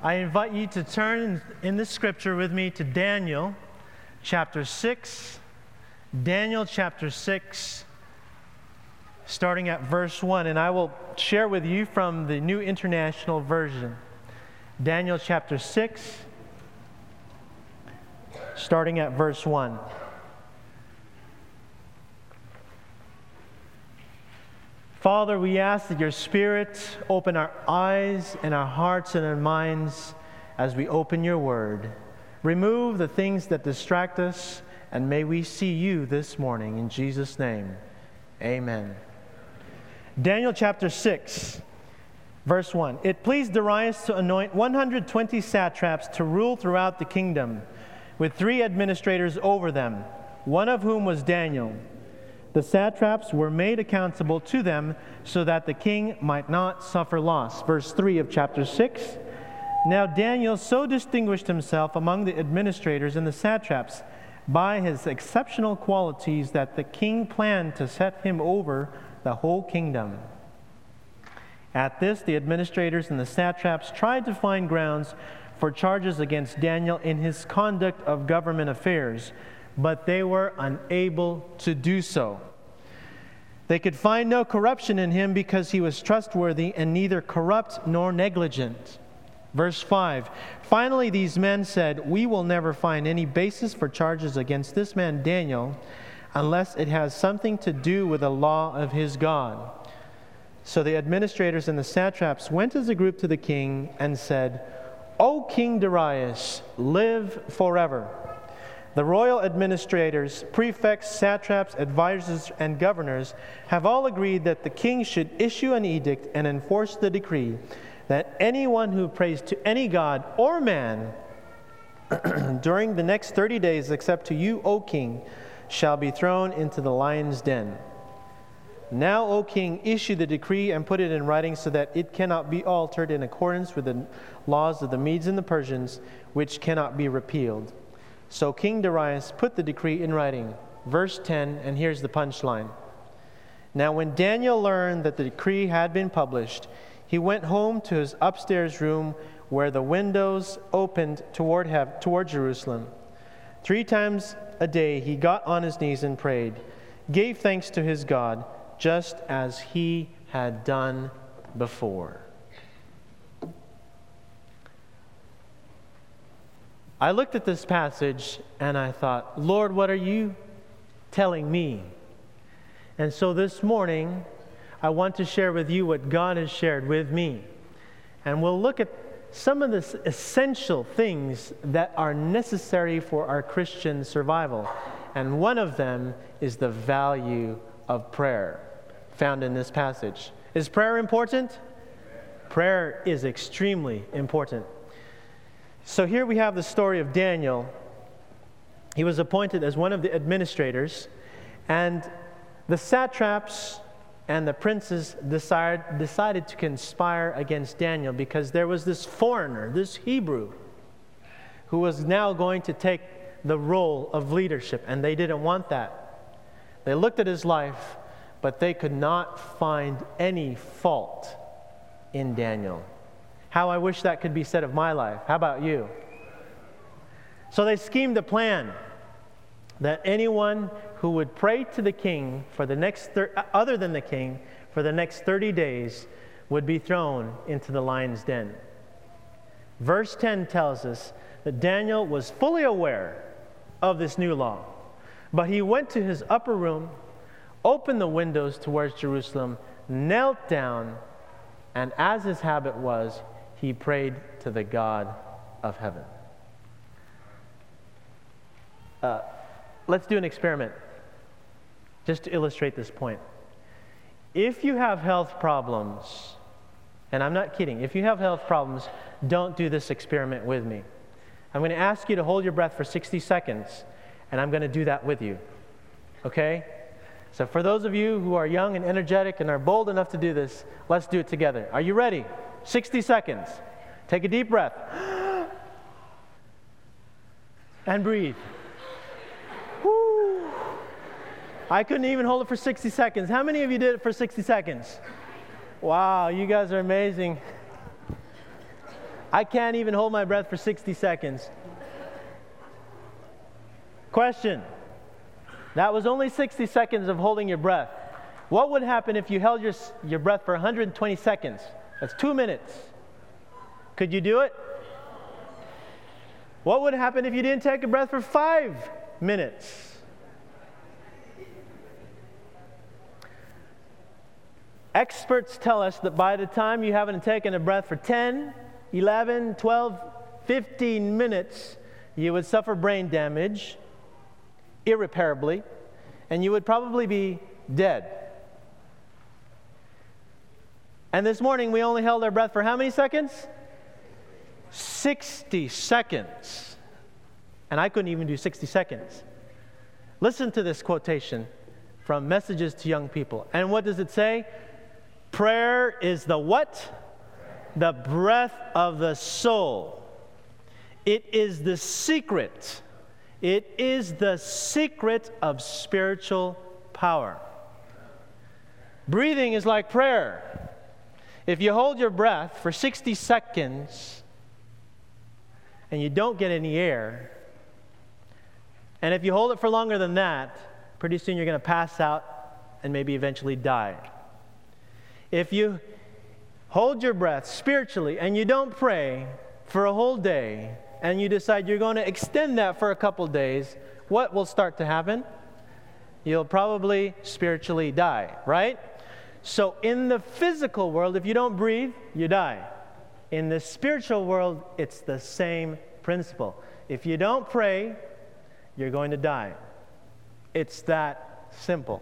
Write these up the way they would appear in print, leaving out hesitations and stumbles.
I invite you to turn in the scripture with me to Daniel chapter 6. Daniel chapter 6, starting at verse 1. And I will share with you from the New International Version. Daniel chapter 6, starting at verse 1. Father, we ask that your Spirit open our eyes and our hearts and our minds as we open your word. Remove the things that distract us, and may we see you this morning. In Jesus' name, amen. Daniel chapter 6, verse 1. It pleased Darius to anoint 120 satraps to rule throughout the kingdom, with 3 administrators over them, one of whom was Daniel. The satraps were made accountable to them so that the king might not suffer loss. Verse 3 of chapter 6. Now Daniel so distinguished himself among the administrators and the satraps by his exceptional qualities that the king planned to set him over the whole kingdom. At this, the administrators and the satraps tried to find grounds for charges against Daniel in his conduct of government affairs, but they were unable to do so. They could find no corruption in him because he was trustworthy and neither corrupt nor negligent. Verse 5, finally these men said, we will never find any basis for charges against this man Daniel unless it has something to do with the law of his God. So the administrators and the satraps went as a group to the king and said, O King Darius, live forever. The royal administrators, prefects, satraps, advisors, and governors have all agreed that the king should issue an edict and enforce the decree that anyone who prays to any god or man during the next 30 days, except to you, O king, shall be thrown into the lion's den. Now, O king, issue the decree and put it in writing so that it cannot be altered in accordance with the laws of the Medes and the Persians, which cannot be repealed. So King Darius put the decree in writing. Verse 10, and here's the punchline. Now when Daniel learned that the decree had been published, he went home to his upstairs room where the windows opened toward Jerusalem. 3 times a day he got on his knees and prayed, gave thanks to his God, just as he had done before. I looked at this passage and I thought, Lord, what are you telling me? And so this morning, I want to share with you what God has shared with me. And we'll look at some of the essential things that are necessary for our Christian survival. And one of them is the value of prayer, found in this passage. Is prayer important? Prayer is extremely important. So here we have the story of Daniel. He was appointed as one of the administrators, and the satraps and the princes decided to conspire against Daniel because there was this foreigner, this Hebrew, who was now going to take the role of leadership, and they didn't want that. They looked at his life, but they could not find any fault in Daniel. How I wish that could be said of my life. How about you? So they schemed a plan that anyone who would pray to the king for the next other than the king for the next 30 days would be thrown into the lion's den. Verse 10 tells us that Daniel was fully aware of this new law, but he went to his upper room, opened the windows towards Jerusalem, knelt down, and as his habit was, he prayed to the God of heaven. Let's do an experiment, just to illustrate this point. If you have health problems, and I'm not kidding, if you have health problems, don't do this experiment with me. I'm going to ask you to hold your breath for 60 seconds, and I'm going to do that with you. Okay? So for those of you who are young and energetic and are bold enough to do this, let's do it together. Are you ready? 60 seconds. Take a deep breath. And breathe. Woo. I couldn't even hold it for 60 seconds. How many of you did it for 60 seconds? Wow, you guys are amazing. I can't even hold my breath for 60 seconds. Question. That was only 60 seconds of holding your breath. What would happen if you held your breath for 120 seconds? That's 2 minutes. Could you do it? What would happen if you didn't take a breath for 5 minutes? Experts tell us that by the time you haven't taken a breath for 10, 11, 12, 15 minutes, you would suffer brain damage irreparably, and you would probably be dead. And this morning we only held our breath for how many seconds? 60 seconds. And I couldn't even do 60 seconds. Listen to this quotation from Messages to Young People. And what does it say? Prayer is the what? The breath of the soul. It is the secret. It is the secret of spiritual power. Breathing is like prayer. If you hold your breath for 60 seconds and you don't get any air, and if you hold it for longer than that, pretty soon you're going to pass out and maybe eventually die. If you hold your breath spiritually and you don't pray for a whole day, and you decide you're going to extend that for a couple days, what will start to happen? You'll probably spiritually die, right? So in the physical world, if you don't breathe, you die. In the spiritual world, it's the same principle. If you don't pray, you're going to die. It's that simple.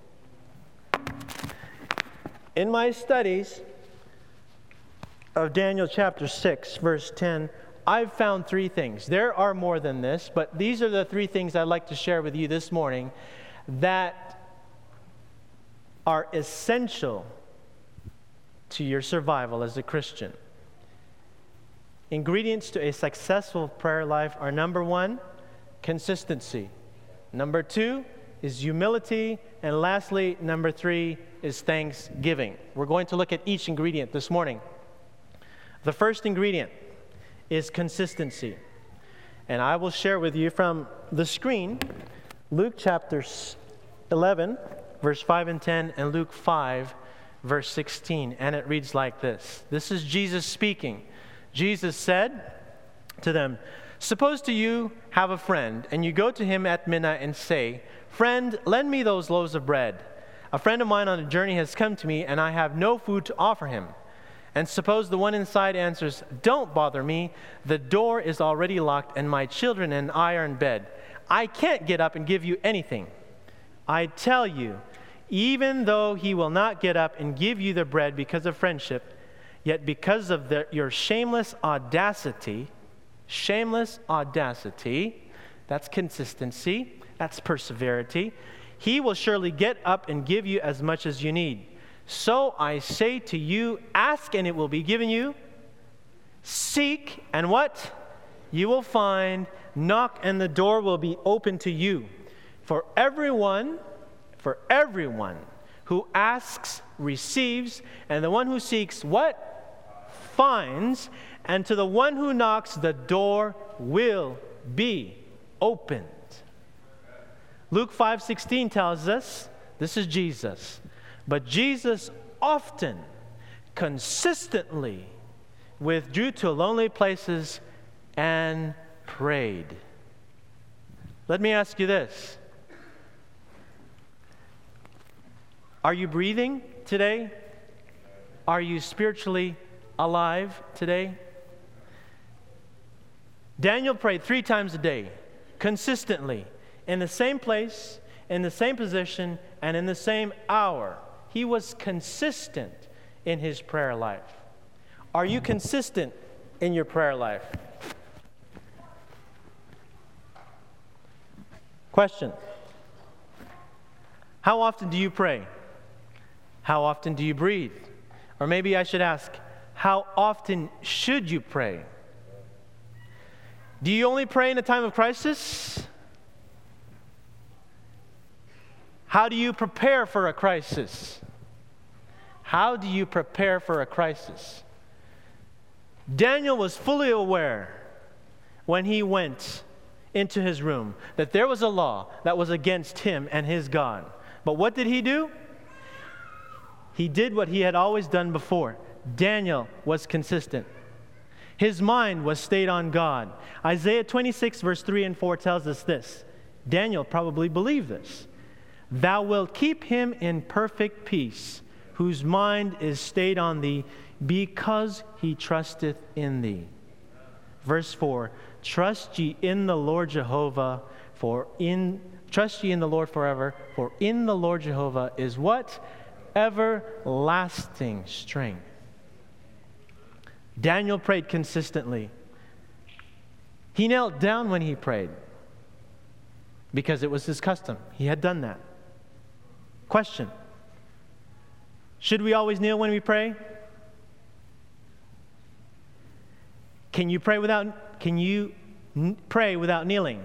In my studies of Daniel chapter 6, verse 10, I've found 3 things. There are more than this, but these are the 3 things I'd like to share with you this morning that are essential to your survival as a Christian. Ingredients to a successful prayer life are, number 1, consistency. Number 2 is humility. And lastly, number 3 is thanksgiving. We're going to look at each ingredient this morning. The first ingredient is consistency. And I will share with you from the screen Luke chapter 11, verse 5 and 10, and Luke 5, verse 16. And it reads like this. This is Jesus speaking. Jesus said to them, "Suppose to you have a friend, and you go to him at midnight and say, 'Friend, lend me those loaves of bread. A friend of mine on a journey has come to me, and I have no food to offer him.' And suppose the one inside answers, 'Don't bother me. The door is already locked, and my children and I are in bed. I can't get up and give you anything.' I tell you, even though he will not get up and give you the bread because of friendship, yet because of your shameless audacity, that's consistency, that's perseverity, he will surely get up and give you as much as you need. So I say to you, ask and it will be given you. Seek and what? You will find. Knock and the door will be open to you. For everyone who asks receives, and the one who seeks what? Finds. And to the one who knocks, the door will be opened." Luke 5:16 tells us, this is Jesus, but Jesus often, consistently withdrew to lonely places and prayed. Let me ask you this. Are you breathing today? Are you spiritually alive today? Daniel prayed 3 times a day, consistently, in the same place, in the same position, and in the same hour. He was consistent in his prayer life. Are you consistent in your prayer life? Question. How often do you pray? How often do you breathe? Or maybe I should ask, how often should you pray? Do you only pray in a time of crisis? How do you prepare for a crisis? How do you prepare for a crisis? Daniel was fully aware when he went into his room that there was a law that was against him and his God. But what did he do? He did what he had always done before. Daniel was consistent. His mind was stayed on God. Isaiah 26 verse 3 and 4 tells us this. Daniel probably believed this. Thou wilt keep him in perfect peace, whose mind is stayed on thee, because he trusteth in thee. Verse 4, trust ye in the Lord Jehovah, trust ye in the Lord forever, for in the Lord Jehovah is what? Everlasting strength. Daniel prayed consistently. He knelt down when he prayed because it was his custom. He had done that. Question: should we always kneel when we pray? Can you pray without kneeling?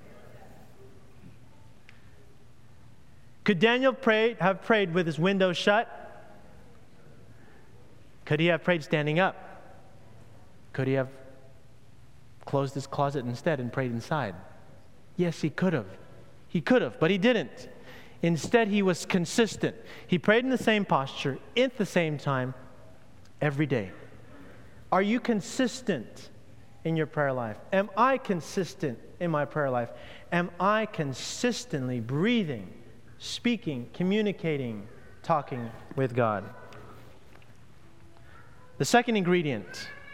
Could Daniel have prayed with his window shut? Could he have prayed standing up? Could he have closed his closet instead and prayed inside? Yes, he could have. He could have, but he didn't. Instead, he was consistent. He prayed in the same posture, at the same time, every day. Are you consistent in your prayer life? Am I consistent in my prayer life? Am I consistently breathing, speaking, communicating, talking with God? The second ingredient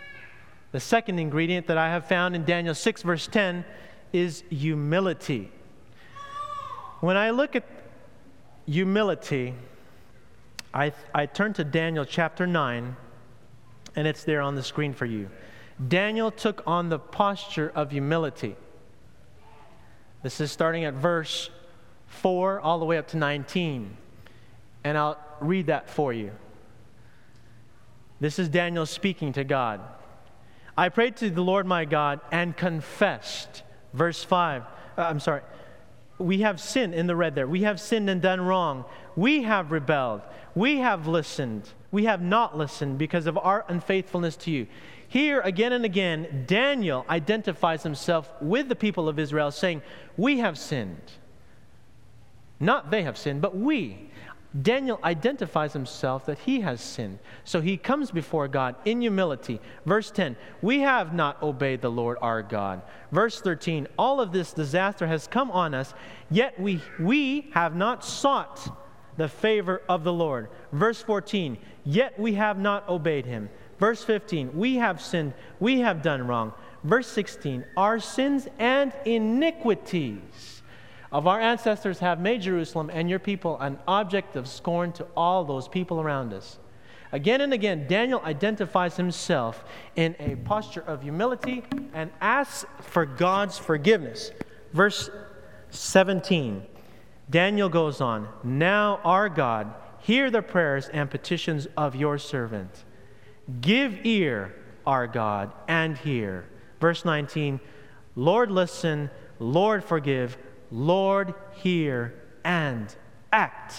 that I have found in Daniel 6 verse 10 is humility. When I look at humility, I turn to Daniel chapter 9, and it's there on the screen for you. Daniel took on the posture of humility. This is starting at verse 4 all the way up to 19. And I'll read that for you. This is Daniel speaking to God. I prayed to the Lord my God and confessed. Verse 5. We have sinned in the red there. We have sinned and done wrong. We have rebelled. We have listened. We have not listened because of our unfaithfulness to you. Here, again and again, Daniel identifies himself with the people of Israel, saying, we have sinned. Not they have sinned, but we. Daniel identifies himself that he has sinned. So he comes before God in humility. Verse 10, we have not obeyed the Lord our God. Verse 13, all of this disaster has come on us, yet we have not sought the favor of the Lord. Verse 14, yet we have not obeyed him. Verse 15, we have sinned, we have done wrong. Verse 16, our sins and iniquities of our ancestors have made Jerusalem and your people an object of scorn to all those people around us. Again and again, Daniel identifies himself in a posture of humility and asks for God's forgiveness. Verse 17, Daniel goes on, now our God, hear the prayers and petitions of your servant. Give ear, our God, and hear. Verse 19, Lord, listen, Lord, forgive, Lord, hear, and act.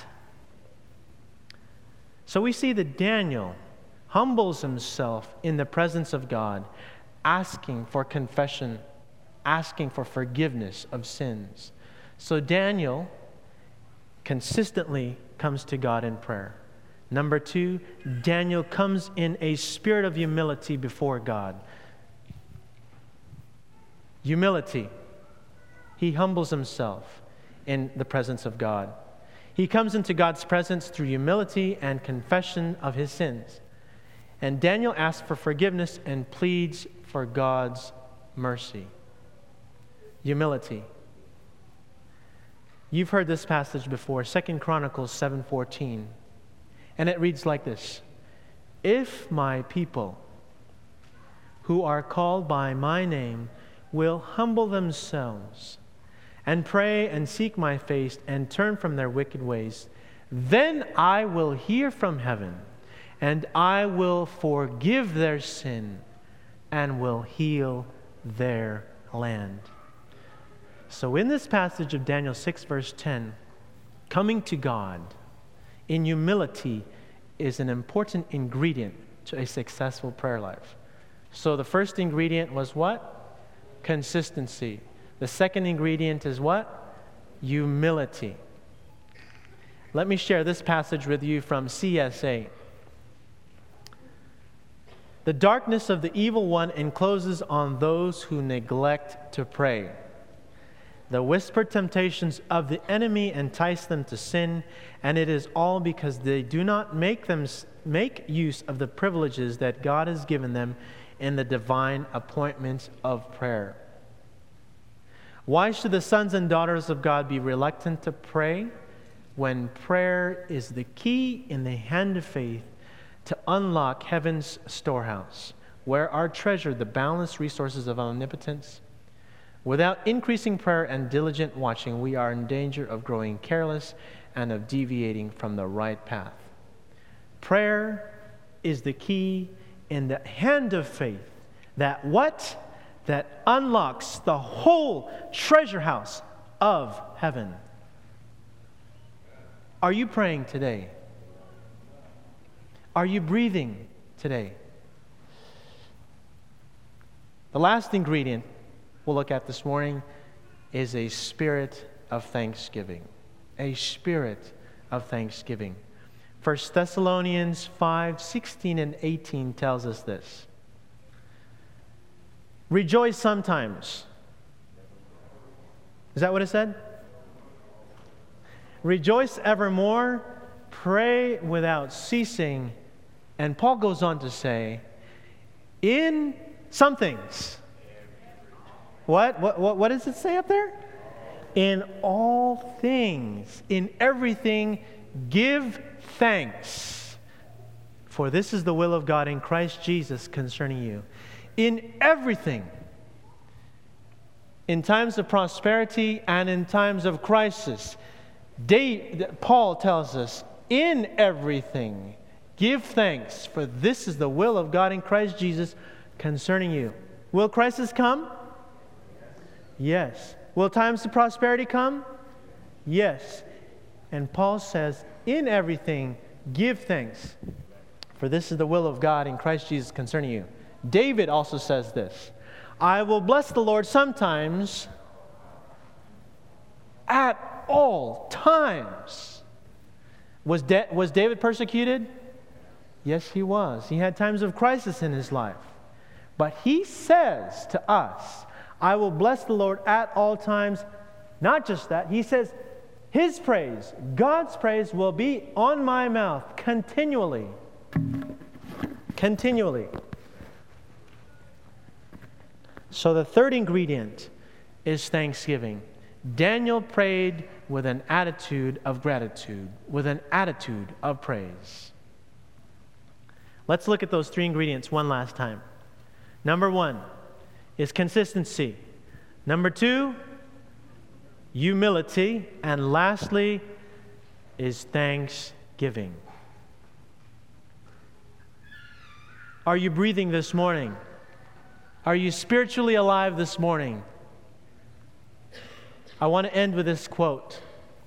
So we see that Daniel humbles himself in the presence of God, asking for confession, asking for forgiveness of sins. So Daniel consistently comes to God in prayer. Number 2, Daniel comes in a spirit of humility before God. Humility. He humbles himself in the presence of God. He comes into God's presence through humility and confession of his sins. And Daniel asks for forgiveness and pleads for God's mercy. Humility. You've heard this passage before, 2 Chronicles 7:14. And it reads like this: if my people who are called by my name will humble themselves and pray and seek my face and turn from their wicked ways, then I will hear from heaven and I will forgive their sin and will heal their land. So in this passage of Daniel 6 verse 10, coming to God in humility is an important ingredient to a successful prayer life. So the first ingredient was what? Consistency. The second ingredient is what? Humility. Let me share this passage with you from CSA. The darkness of the evil one encloses on those who neglect to pray. The whispered temptations of the enemy entice them to sin, and it is all because they do not make use of the privileges that God has given them in the divine appointments of prayer. Why should the sons and daughters of God be reluctant to pray when prayer is the key in the hand of faith to unlock heaven's storehouse, where are treasured the boundless resources of omnipotence? Without increasing prayer and diligent watching, we are in danger of growing careless and of deviating from the right path. Prayer is the key in the hand of faith that what? That unlocks the whole treasure house of heaven. Are you praying today? Are you breathing today? The last ingredient we'll look at this morning is a spirit of thanksgiving. A spirit of thanksgiving. 1 Thessalonians 5:16 and 18 tells us this. Rejoice sometimes. Is that what it said? Rejoice evermore, pray without ceasing. And Paul goes on to say, in some things. What does it say up there? In all things, in everything, give thanks. For this is the will of God in Christ Jesus concerning you. In everything, in times of prosperity and in times of crisis, Paul tells us, in everything, give thanks, for this is the will of God in Christ Jesus concerning you. Will crisis come? Yes. Will times of prosperity come? Yes. And Paul says, in everything, give thanks, for this is the will of God in Christ Jesus concerning you. David also says this, I will bless the Lord sometimes, at all times. Was David persecuted? Yes, he was. He had times of crisis in his life. But he says to us, I will bless the Lord at all times. Not just that, he says, His praise, God's praise, will be on my mouth continually. Continually. So the third ingredient is thanksgiving. Daniel prayed with an attitude of gratitude, with an attitude of praise. Let's look at those three ingredients one last time. Number one is consistency. Number two, humility. And lastly is thanksgiving. Are you breathing this morning? Are you spiritually alive this morning? I want to end with this quote.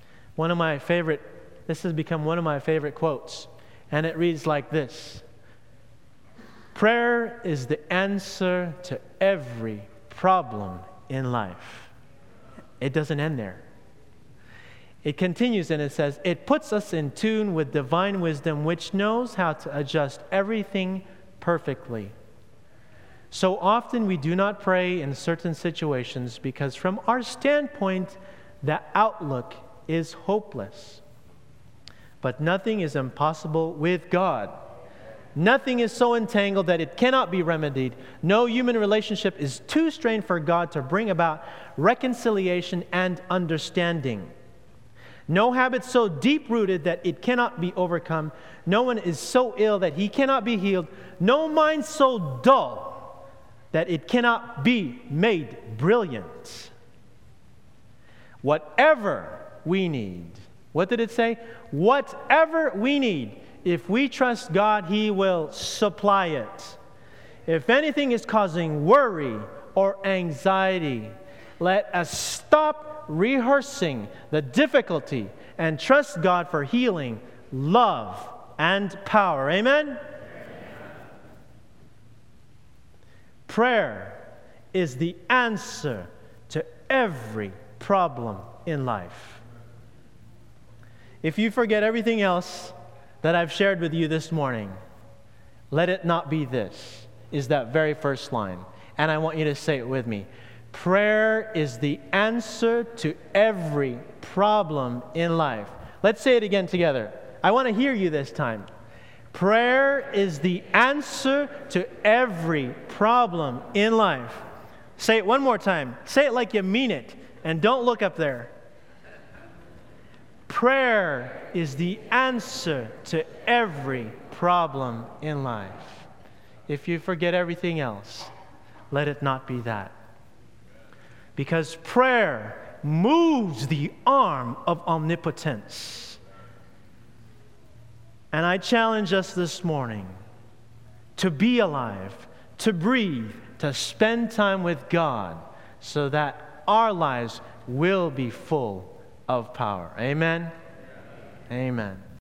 This has become one of my favorite quotes. And it reads like this. Prayer is the answer to every problem in life. It doesn't end there. It continues and it says, it puts us in tune with divine wisdom, which knows how to adjust everything perfectly. So often we do not pray in certain situations because from our standpoint, the outlook is hopeless. But nothing is impossible with God. Nothing is so entangled that it cannot be remedied. No human relationship is too strained for God to bring about reconciliation and understanding. No habit so deep-rooted that it cannot be overcome. No one is so ill that he cannot be healed. No mind so dull that it cannot be made brilliant. Whatever we need. What did it say? Whatever we need. If we trust God, He will supply it. If anything is causing worry or anxiety, let us stop rehearsing the difficulty and trust God for healing, love, and power. Amen? Prayer is the answer to every problem in life. If you forget everything else that I've shared with you this morning, let it not be this, is that very first line. And I want you to say it with me. Prayer is the answer to every problem in life. Let's say it again together. I want to hear you this time. Prayer is the answer to every problem in life. Say it one more time. Say it like you mean it, and don't look up there. Prayer is the answer to every problem in life. If you forget everything else, let it not be that. Because prayer moves the arm of omnipotence. And I challenge us this morning to be alive, to breathe, to spend time with God so that our lives will be full of power. Amen? Amen.